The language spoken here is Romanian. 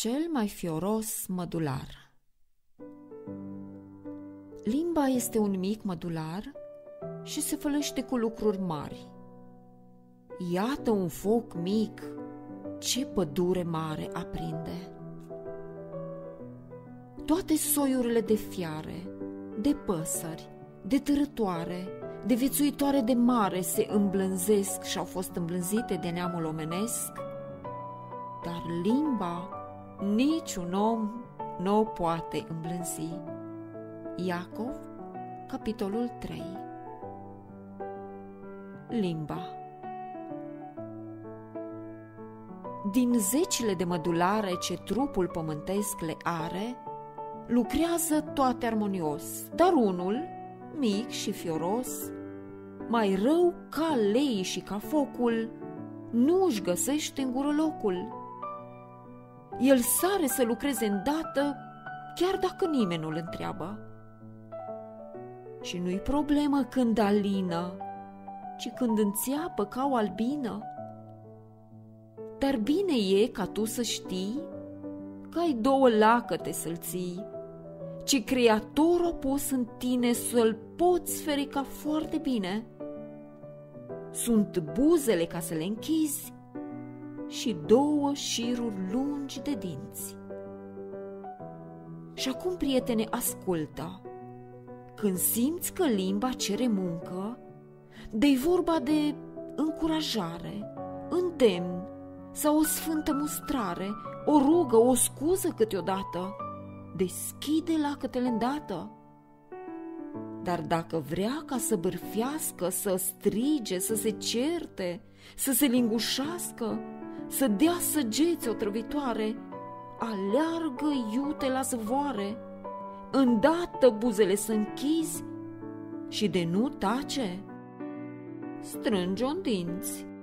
Cel mai fioros mădular. Limba este un mic mădular și se fălăște cu lucruri mari. Iată un foc mic, ce pădure mare aprinde. Toate soiurile de fiare, de păsări, de târătoare, de viețuitoare de mare se îmblânzesc și au fost îmblânzite de neamul omenesc, dar limba niciun om nu o poate îmblânzi. Iacov, capitolul 3. Limba. Din zecile de mădulare ce trupul pământesc le are, lucrează toate armonios, dar unul, mic și fioros, mai rău ca lei și ca focul, nu își găsește în gură locul. El sare să lucreze îndată, chiar dacă nimeni nu-l întreabă. Și nu-i problemă când alină, ci când înțeapă ca o albină. Dar bine e ca tu să știi că ai două lacăte să-l ții, ci Creatorul a pus în tine să-l poți ferica foarte bine. Sunt buzele ca să le închizi și două șiruri lungi de dinți. Și acum, prietene, ascultă. Când simți că limba cere muncă, dă-i vorba de încurajare, îndemn sau o sfântă mustrare, o rugă, o scuză câteodată, deschide lacătele îndată. Dar dacă vrea ca să bârfească, să strige, să se certe, să se lingușească, să dea săgeți otrăvitoare, aleargă iute la zăvoare, îndată buzele să închizi și de nu tace, strânge-o în dinți.